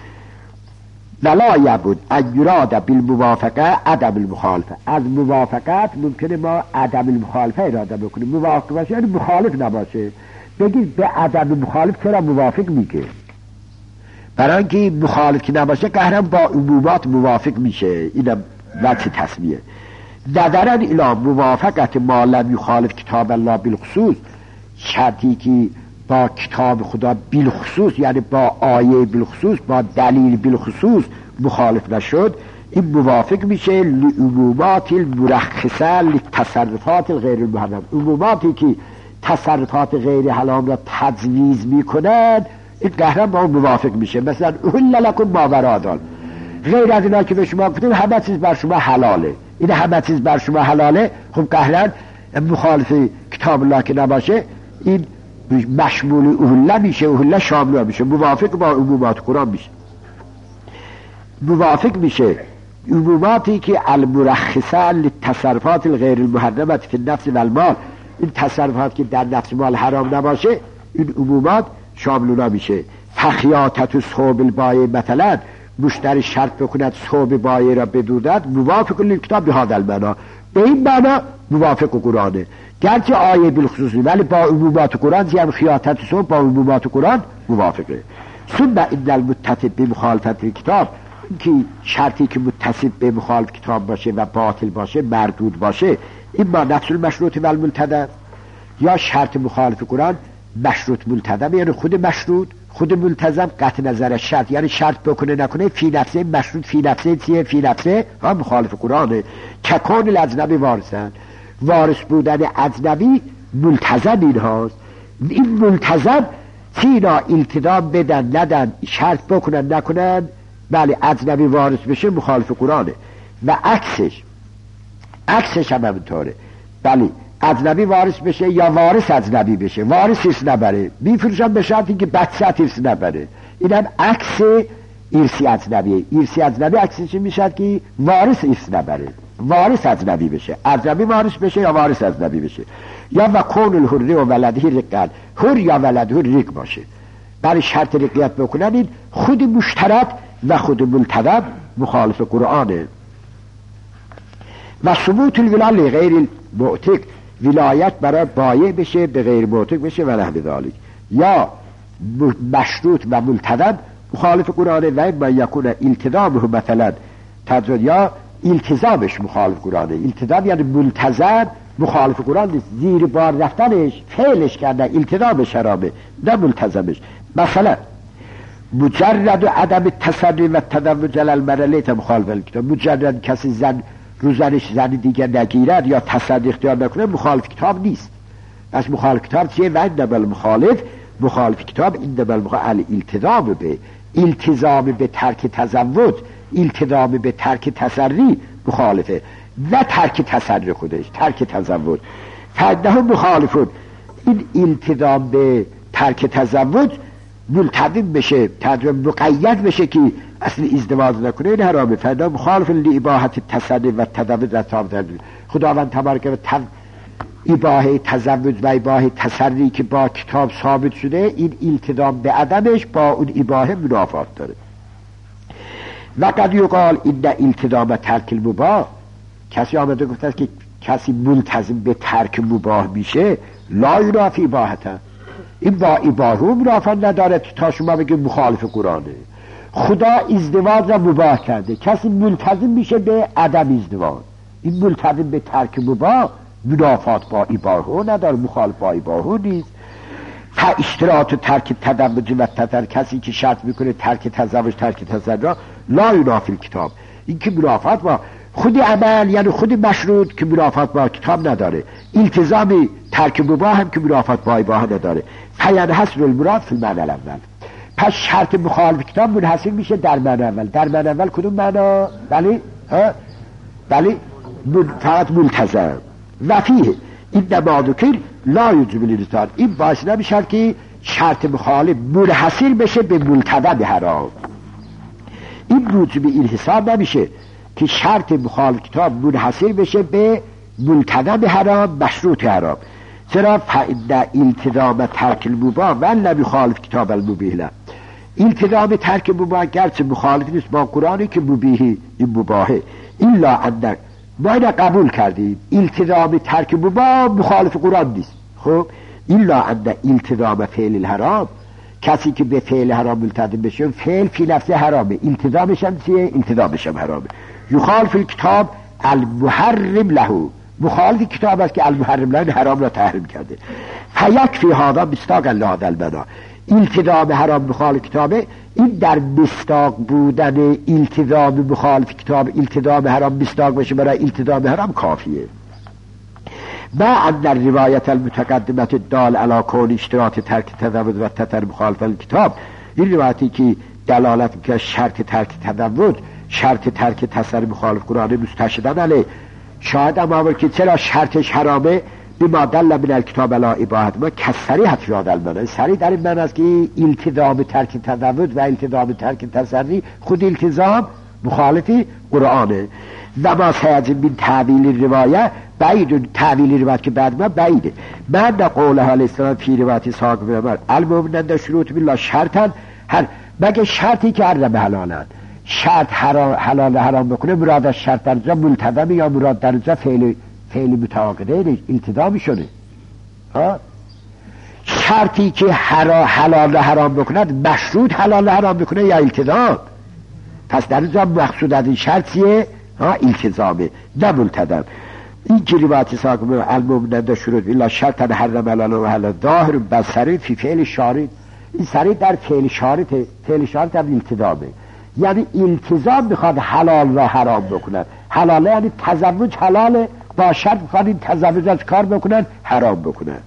ولا یبود ان یراد بالموافقه عدم المخالفه، از موافقت ممکنه ما عدم المخالفه اراده بکنیم، موافق باشه یعنی مخالف نباشه. بگید به عدم مخالف چرا موافق میگه؟ برای اینکه مخالف که نباشه قهرم با عمومات موافق میشه. اینم وقت تصمیه. نظرن الی موافقت ما لم یخالف کتاب الله بالخصوص، شرطی که با کتاب خدا بالخصوص یعنی با آیه بالخصوص، با دلیل بالخصوص مخالف نشد، این موافق میشه لعمومات المرخصه لتصرفات الغیر المحرم، عموماتی که تصرفات غیر حلال را تجویز میکنند این قهرم با اون موافق میشه. مثلا احل لکم ما وراء ذلک، غیر از اینا که به شما گفتیم همه چیز بر شما حلاله، این همه چیز بر شما حلاله. خب قهرن مخالف کتاب الله که نباشه این مشمول احل میشه، احل شامل میشه، موافق با عمومات قرآن میشه. موافق میشه عموماتی که المرخصه لتصرفات الغیر المحرمه فی النفس و المال، این تصرفات که در نفس مال حرام نباشه این عمومات شامل میشه. فخیاتت و صحب البایع، مثلا مشتری شرط بکند صحب بایع را بدودد، موافق للکتاب به هذا المعنی، به این معنا موافق قرآنه، گرچه آیه بالخصوصی ولی با عمومات قرآن زیم خیاتت صحب با عمومات قرآن موافقه. ثم ان المتصف بمخالفت الکتاب، که شرطی که متصف به مخالف کتاب باشه و باطل باشه مردود باشه، این با نفس المشروط و الملتزم، یا شرط مخالف قرآن مشروط ملتزم یعنی خود مشروط خود ملتزم، قطع نظر شرط یعنی شرط بکنه نکنه فی نفسه مشروط، فی نفسه چیه؟ فی نفسه ها مخالف قرآنه. ککان الاجنبی وارثن، وارث بودن اجنبی ملتزم این هاست. این ملتزم چینا التزام بدن ندن، شرط بکنن نکنن، بله اجنبی وارث بشه مخالف قرآنه. و عکسش عکسش هم همینطوره، بله اجنبی وارث بشه یا وارث اجنبی بشه، وارث ایرث نبره، میفروشن به شرطی که بچه ایرث نبره. اینم عکس ایرثی اجنبیه. ایرثی اجنبی عکسش میشه که وارث ایرث نبره، وارث اجنبی بشه، اجنبی وارث بشه یا وارث اجنبی بشه. یا و کون الحری و ولده رقن، حر یا ولده رق باشه، برای شرط رقیت بکنن این خود مشترک و خود ملتزم مخالف قرآنه. و ثبوت الولایه غیر المعتق، ولایت برای بایع بشه به غیر معتق بشه و نحو ذالک، یا مشروط و ملتزم مخالف قرآنه. و ما یکون التزامه مثلا تجرد، یا التزامش مخالف قرآنه. التزام یعنی ملتزم مخالف قرآن نیست، زیر بار رفتنش فعلش کردن التزامش حرامه نه ملتزمش. مثلا مجرد و عدم تصدی و تدوج المرأة مخالف الکتاب، مجرد کسی زن رو زنش زن دیگر نگیرد یا تصدی اختیار نکنه مخالف کتاب نیست. پس مخالف کتاب چیه؟ و انما المخالف مخالف کتاب انما المخالف الالتزام به التزام به ترک تزوج، التزام به ترک تسری مخالفه و ترک تسری خودش ترک تزوج. فانه مخالفون، این التزام به ترک تزوج ملتزم بشه، تدریم مقید بشه که اصل ازدواج نکنه، این حرامه. فانه مخالف لاباحه التسری و التزوج و ثابت. خداوند تبارک و تعالی اباحه تزوج و اباحه تسری که با کتاب ثابت شده، این التزام به عدمش با اون اباحه منافات داره. و قد یقال این التزام ترک المباح، کسی آمده گفته است که کسی ملتزم به ترک مباح میشه لا ینافی اباحته، این با اباحه منافات نداره تا شما بگید مخالف قرآنه. خدا ازدواج را مباح کرده، کسی ملتزم میشه به عدم ازدواج، این ملتزم به ترک مباح منافات با اباحه نداره، مخالف با اباحه نیست. تا اشتراط ترک تزوج و تسر، کسی که شرط میکنه ترک تزوج ترک تسر را لا ینافی کتاب، این که منافات با خود عمل یعنی خود مشروط که منافات با کتاب نداره، التزام ترک مباح هم که منافات با اباحه نداره. فینحصر المراد فی المعنى الاول، پس شرط مخالف کتاب منحصر میشه در معنی اول. در معنی اول کدوم معنا؟ بله ها بله فقط ملتزم. و فیه این نمادکر لا یوجب الانسان، این باعث نمیشه که شرط مخالف منحصر بشه به ملتزم حرام. این موجب این حساب نمیشه که شرط مخالف کتاب منحصر بشه به ملتزم حرام مشروط حرام. چرا؟ فإن التزام ترک المباح و لم یخالف کتاب المبیح له، التزام ترک مباح گرچه مخالف نیست با قرآنی که مبیح این مباحه، الا ان ما اینو قبول کردیم التزام ترک مباح مخالف قرآن نیست. خب الا ان التزام فعل الحرام، کسی که به فعل حرام ملتزم بشه فعل فی نفسه حرامه، التزامش هم چیه؟ التزامش هم حرامه. یخالف الکتاب المحرم له، مخالف کتاب است که المحرم له حرام را تحریم کرده. فیکفی هذا مصداقا لهذا المعنی، التزام حرام مخالف کتابه، این در مصداق بودن التزام مخالف کتاب التزام حرام مصداق بشه برای التزام حرام کافیه. ما ان الروایت المتقدمه الدال علی کون اشتراط ترک تزوج و تسر مخالف الکتاب، این روایتی که دلالت میکنه شرط ترک تزوج شرط ترک تسر مخالف قرآن مستشهدن علیه، شاید اما آور که چرا شرطش حرامه بما دل من الکتاب علی اباحت ما کسری حتی یاد المنه، سری در این من است که التزام ترک تزوج و التزام ترک تسری خود التزام مخالفی قرآنه. و ما سیجب من تعویل روایه بعید، تعویل روایت که بعد ما بعیده. من قوله علیه السلام فی روایت ساق برمار المؤمنان شروط بالله شرطن، هر مگه شرطی که حرم حلالن، شرط حرام حلال حرام بکنه مراد از شرط در جا ملتزم یا مراد در جا فعل فعل متعاقده التزامی شده. ها شرطی که حرام حلال حرام بکند مشروط حلال حرام بکنه یا التزام، پس در جا مقصود از این شرطیه ها التزامه نه ملتزم. این که روایت ساقم المؤمنان شروط بالله شرطا حرم حلال و حلال ظاهر بصری فی فعل شارط، این سری در فعل شارط، فعل شارط هم التزامه، یعنی التزام میخواد حلال را حرام بکنن، حلاله یعنی تزوج حلاله با شرط میخواد این تزوج از کار بکنن حرام بکنن.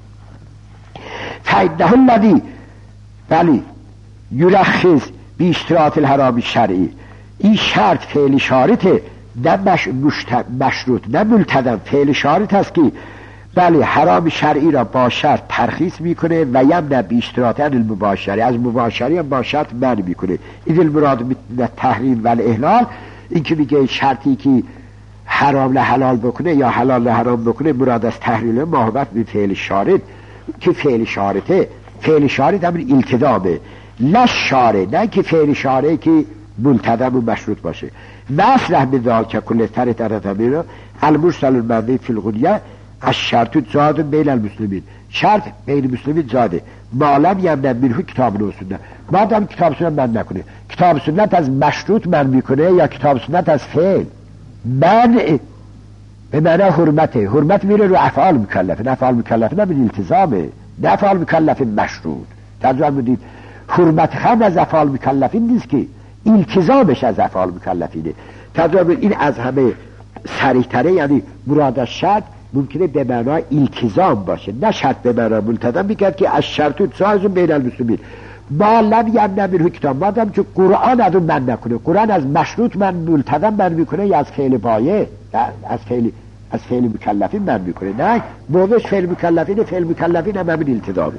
فإنه الذی بلی یرخص باشتراط الحرام شرعی، این شرط فعل شارطه نه مش... مشروط نه ملتزم، فعل شارط هست که بله حرام شرعی را با شرط ترخیص میکنه و یمنع باشتراط المباشری، از مباشری هم با شرط منع میکنه. این المراد من تحریم و الاحلال، این که میگه شرطی که حرام لحلال بکنه یا حلال لحرام بکنه مراد از تحریم محبت به فعل شارط که فعل شارطه، فعل شارط هم التزامه نه شارع، نه که فعل شارعی که ملتزم و مشروط باشه. و اصلح بدال که کل تر ترتبه را المرسل المنوی فی الغنیه از شرط زاد بین المسلمین، شرط بین مسلمین زاده معلم یمنع منه کتاب و سنت، مادام کتاب سنت من نکنه، کتاب سنت از مشروط من میکنه یا کتاب سنت از فعل من به معنی حرمته، حرمت میره رو افعال مکلفه، نه افعال مکلفه نه به التزامه، نه افعال مکلفه مشروط. ترجمه بدید حرمت خم از افعال مکلفین نیست که التزامش از افعال مکلفینه. ترجمه این از همه صریح تره، یعنی مراد از شرط ممکنه به معنای التزام باشه، نه شرط به معنای ملتزم میگه که از شرط ساز بین المسلمین ما لم یمنع منه کتاب، مادام که قرآن از اون من نکنه، قرآن از مشروط من ملتزم من میکنه یا از فعل بایه، از فعل از فعل مکلفین من میکنه، نه موضوعش فعل مکلفین، فعل مکلفین هم همین التزامه.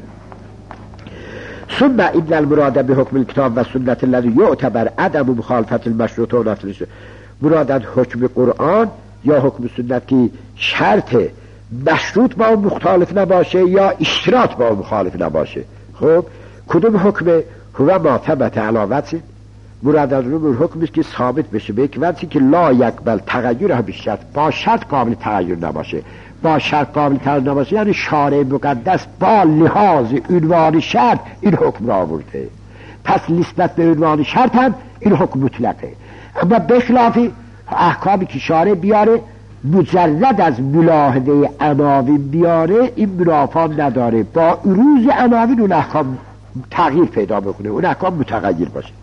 ثم ان المراد به حکم الکتاب و سنت الذی یعتبر عدم مخالفت المشروط و نفسش، مراد از حکم قرآن یا حکم سنت که شرط مشروط با مخالف نباشه یا اشتراط با مخالف نباشه. خب کدوم حکمه؟ هو ما ثبت علاوت، مراد از اون حکمی که ثابت بشه به یک وجهی که لا یقبل تغییر هم شرط، با شرط قابل تغییر نباشه. با شرط قابل تغییر نباشه یعنی شارع مقدس با لحاظ عنوان شرط این حکم را آورده، پس نسبت به عنوان شرط هم این حکم مطلقه. اما بخلاف احکامی که شارع بیاره مجرد از ملاحظه عناوین بیاره، این منافات نداره، با عروض عناوین اون احکام تغییر پیدا بکنه، اون احکام متغیر باشه.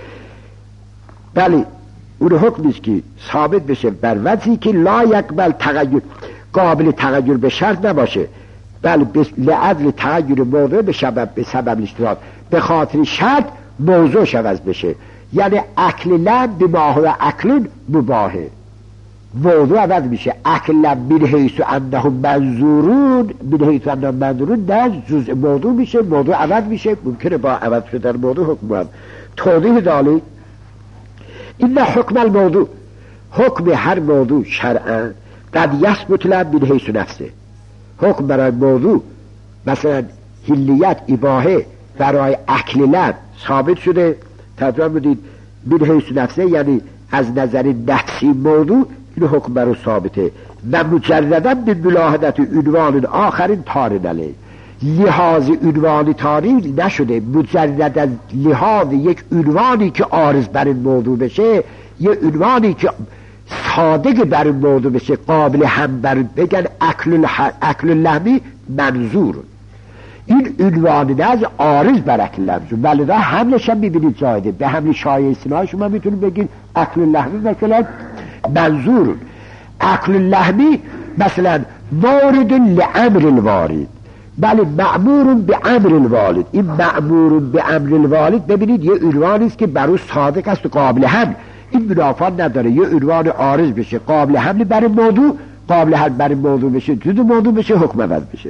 بله اون حکمیست که ثابت بشه بر وجهی که لا یقبل تغییر، قابل تغییر به شرط نباشه، بله لعدل تغییر موضوع به سبب به سبب اشتراط، به خاطر شرط موضوع عوض بشه، یعنی اکل لب به ما هو اکل مباهه، موضوع عوض میشه. اکل لب من حیث انهم منظورون، من حیث انهم منظورون نه جزء موضوع میشه، موضوع عوض میشه، ممکنه با عوض شدن موضوع حکم هم. توضیح دالی این حکم الموضوع، حکم هر موضوع شرعا قد یثبت له من حیث نفسه، حکم برای موضوع مثلا حلیت اباحه برای اکل لب ثابت شده، ترجمه بدید من حیث نفسه یعنی از نظر نفسی موضوع این حکم برای ثابته و مجرداً به ملاحظت عنوان آخرین تارن علیه، لحاظ عنوان تاری نشده، مجرد از لحاظ یک عنوانی که عارض بر این موضوع بشه، یه عنوانی که صادق بر این موضوع بشه، قابل هم بر بگن اکل اللحمی منظور، این عنوان نه از عارض بر اکل لحمی، ولی حملش هم میبینید زایده، به حمل شایع اصطلاحی شما میتونید بگید اکل اللحمی مثلا منظور. اکل اللحمی مثلا وارد لامر الوارد، بله مأمور به امر الوالد، این مأمور به امر الوالد ببینید یه عنوانی است که برای صادق است و قابل حمل، این منافات نداره، یه عنوان عارض بشه قابل حمل برای موضوع، قابل حمل برای موضوع بشه، جز موضوع بشه حکم عوض بشه.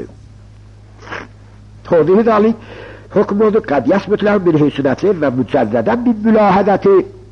توضیح دالی حکم موضوع قد یثبت له من حیث نفسه و مجرداً به ملاحظت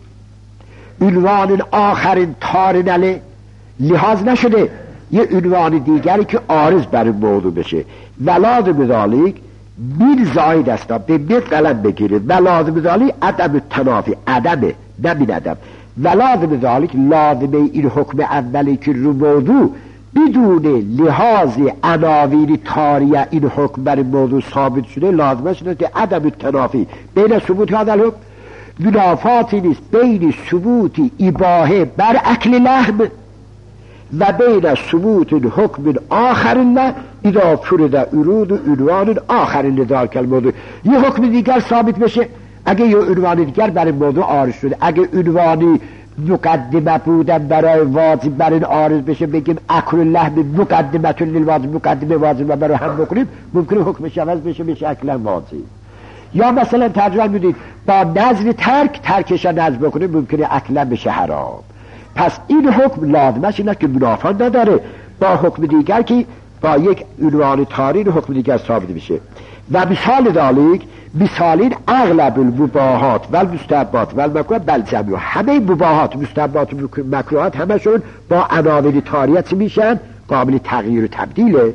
عنوان آخرین تارن علیه، لحاظ نشده یه عنوان دیگری که عارض بر موضوع بشه. ولازم ذالک بین زاید است، به بین قلم بگیرید، ولازم ذالک عدم تنافی، عدمه نه بین عدم، ولازم ذالک لازمه این حکم اولی که رو موضوع بدون لحاظ عناوین طاریه این حکم بر موضوع ثابت شده، لازمه شده که عدم تنافی بین ثبوت هذا الحکم، منافاتی نیست بین ثبوت اباحه بر اکل لحم و بین ثبوت حکم آخر نه اذا فرد ارود عنوان آخر لذلك الموضوع، یه حکم دیگر ثابت بشه اگه یه عنوان دیگر برای موضوع عارض شده، اگه عنوانی مقدمه بودن برای واجب برای عارض بشه بگیم اکل لحم مقدمه للواجب، مقدمه واجب و برای هم بکنیم ممکنه حکمش عوض بشه بشه اکل واجب. یا مثلا ترجمه میدید با نظر ترک ترکش نظر بکنه ممکنه اکل بشه حرام. پس این حکم لازمش اینه که منافات نداره با حکم دیگر که با یک عنوان تارین حکم دیگر ثابت میشه. و مثال ذالک مثالین اغلب المباحات و المستحبات و المکروهات بل جميع، همه مباحات مستحبات و مکروهات همشون با عناوین تاریت میشن قابل تغییر و تبدیله.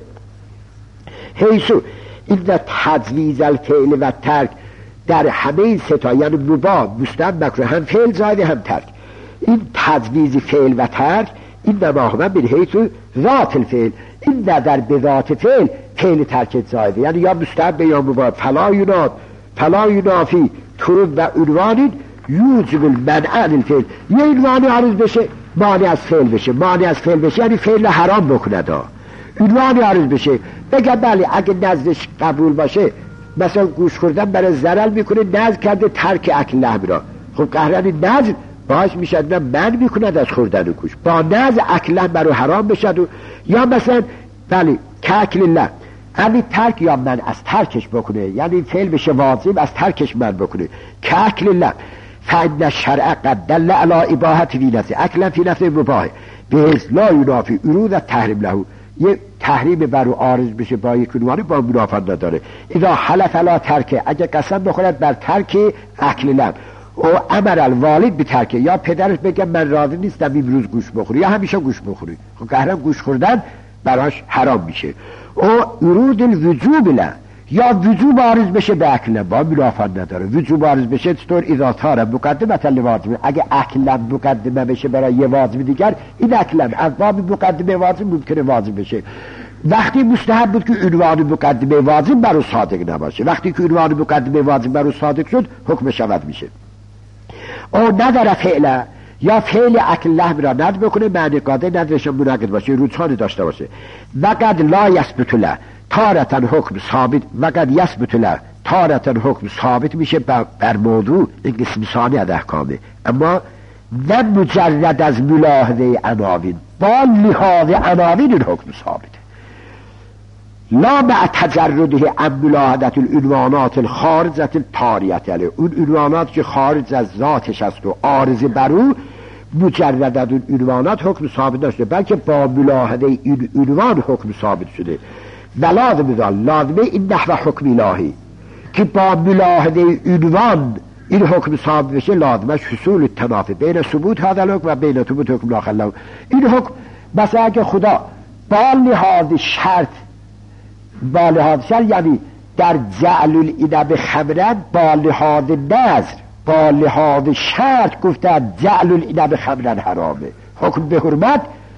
حیثو این تجویز الفعل و ترک در همه این ستا، یعنی مباح مستحب مکروه هم فعل زایده هم ترک، این تجویز فعل و ترک این نماهمه من حیث ذات الفعل، این در به ذات فعل فعل ترکت زایده، یعنی یا مستحب یا مباح. فلا یناد فلا ینافی طرق و عنوان یوجب المنع عن الفعل، یه عنوانی عارض بشه مانع از فعل بشه، مانع از فعل بشه یعنی فعل حرام بکنه، دا عنوانی عارض بشه بگه بله اگه نزدش قبول باشه مثلا گوش خوردن برای ضرر میکنه، نزد کرده ترک اکل لحم را، خب قهرانی نزد باعث میشد من میکند از خوردن و کوش با نز اکله برو حرام بشد و یا مثلا بله کاکل الله همین ترک یا من از ترکش بکنه یعنی فعل بشه واجب از ترکش من بکنه کاکل الله فإن الشرع قد دل على اباحه فی نفسه اکلا فی نفسه مباح بحیث لا ینافی ارود التحریم له یه تحریم بر او عارض بشه با یک عنوان با منافات نداره اذا حلف علی ترک اگه قسم بخورد بر ترک اکل لب او امر الوالد به ترک یا پدرش بگه من راضی نیستم امروز گوش بخوری یا همیشه گوش بخوری خب قهرم گوش خوردن براش حرام میشه او ارود الوجوب له یا وجوب عارض بشه به اکل با منافات نداره وجوب عارض بشه چطور اذا تاره مقدمه لواجب اگه اکل مقدمه بشه برای یه واجب دیگر این اکل از باب مقدمه واجب ممکنه واجب بشه وقتی مستحب بود که عنوان مقدمه واجب برای صادق نباشه وقتی که عنوان مقدمه واجب برای صادق شد حکم شود میشه او نداره فعله یا فعل اکل لحم را ند بکنه معنی قاده ندرش منعقد باشه رودخانه داشته باشه وقد لا یثبت له تارتا حکم ثابت وقد یثبت له تارتا حکم ثابت میشه بر موضوع این قسم ثانی از احکامه اما نه مجرد از ملاحظه عناوین با لحاظ عناوین این حکم ثابته لا مع تجرده عن ملاحظه العنوانات الخارجه الطاریه علیه اون عنوانات که خارج از ذاتش است و عارض بر او مجرد از اون عنوانات حکم ثابت نشده بلکه با ملاحظه این عنوان حکم ثابت شده و لازم دان لازمه این نحو حکم الهی که با ملاحظه عنوان این حکم ثابت بشه لازمش حصول تنافی بین ثبوت هذا الحکم و بین ثبوت حکم آخر له این حکم مثلا اگه خدا با لحاظ شرط با لحاظ شرط یعنی در جعل العنب خمرا با لحاظ نظر با لحاظ شرط گفته جعل العنب خمرا حرامه حکم به حرمت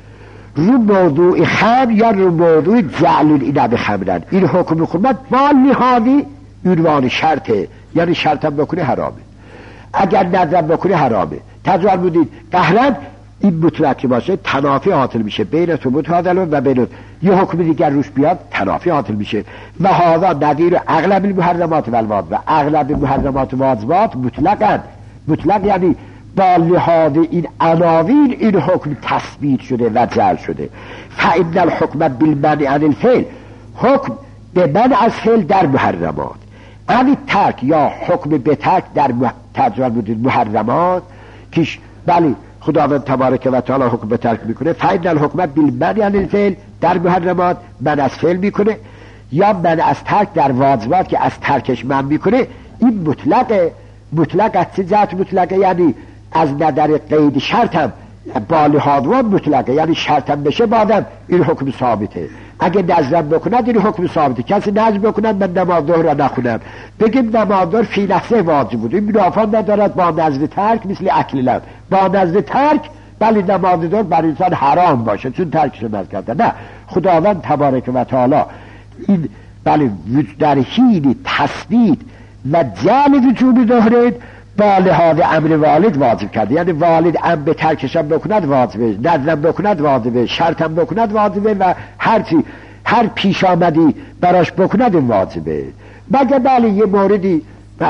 رو موضوع خمر یا رو موضوع جعل العنب خمرا این حکم به حرمت با لحاظ عنوان شرطه یعنی شرطم بکنه حرامه اگر نظر بکنه حرامه تجربه بودید قهرن این مطلق باشه تنافی حاصل میشه بین ثبوت حاصل و بین یه حکم دیگر روش بیاد تنافی حاصل میشه و هذا نظیر اغلب المحرمات و الواجب و اغلب المحرمات و واجبات مطلقاً مطلق یعنی با لحاظ این عناوین این حکم تثبیت شده و جعل شده فإن الحکم بالمنع عن الفعل حکم به منع از فعل در محرمات عن ترک یا حکم به ترک در تجربه بودید محرمات که بله خداوند تبارک و تعالی حکم به ترک میکنه فإن الحکم بالمنع عن الفعل در محرمات من از فعل میکنه یا من از ترک در واجبات که از ترکش من میکنه این مطلقه مطلق از چه جهت مطلقه یعنی از نظر قید شرطم با لحاظ مطلقه یعنی شرطم بشه بعدم این حکم ثابته اگه نظرم بکند این حکم ثابته کسی نظر بکند من نماز ظهر را نخونم بگیم نماز ظهر فی نفسه واجب بود این منافات ندارد با نظر ترک مثل اکل لب با نظر ترک بلی نماز ظهر بر انسان حرام باشه چون ترکش نظر کرده نه خداوند تبارک و تعالی این بلی در حین تثبیت و جعل وجوب ظهر با لحاظ امر والد واجب کرده یعنی والد ام به ترکشم بکند واجبه نظرم بکند واجبه شرطم بکند واجبه و هر چی هر پیش آمدی براش بکند این واجبه مگه بله یه موردی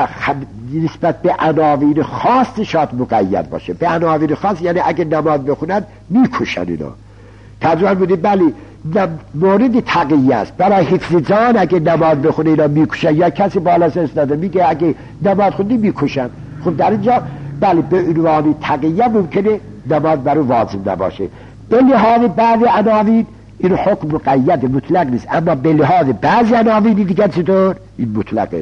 نسبت به عناوین خاص شاید مقید باشه به عناوین خاص یعنی اگه نماز بخونند میکشن اینا تجربه بودید بله موردی تقیه است برای حفظ جان اگه نماز بخونه اینا میکشن یا کسی بالا سر استاده میگه اگه نماز خوندی میکشن خب در اینجا بله به عنوان تقیه ممکنه نماز برای واجب نباشه به لحاظ بعضی عناوین این حکم مقید مطلق نیست اما به لحاظ بعضی عناوین دیگر چطور این مطلقه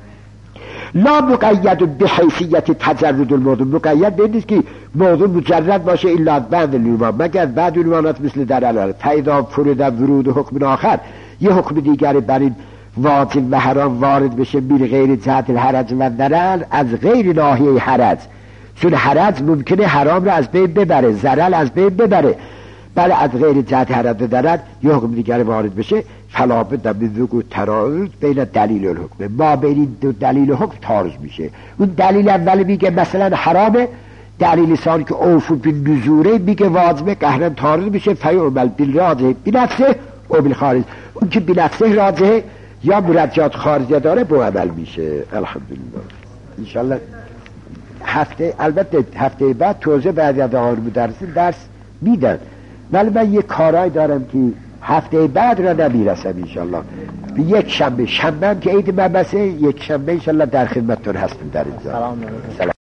لا مقید به حیثیت تجرد الموضوع مقید به نیست که موضوع مجرد باشه الا بعد العنوان مگر بعد عنوانات مثل در علال فاذا فرد ورود حکم آخر یه حکم دیگر بر این واجب و حرام وارد بشه بیر غیر جهت الحرج و ضرر از غیر ناحیه حرج چون حرج ممکنه حرام را از بین ببره ضرر از بین ببره بله از غیر جهت حرج و ضرر یه حکم دیگر وارد بشه فلا بد من وقوع تعارض بین دلیل و الحکم ما بین دو دلیل و حکم تعارض میشه اون دلیل اول میگه مثلا حرامه دلیل ثانی که اوفو بالنذوره میگه واجبه قهرن تعارض میشه فیعمل بالراجح بنفسه و بالخارج اون که بنفسه راجحه یا مرجعات خارجه داره با عمل میشه الحمدلله انشالله هفته البته هفته بعد توزه بعد از آقایون مدرسین درس میدن، ولی من یه کارای دارم که هفته بعد را نمیرسم انشالله. یک شنبه شنبه هم که عید مبسه، یک شنبه انشالله در خدمتتون هستم در اینجا. سلام.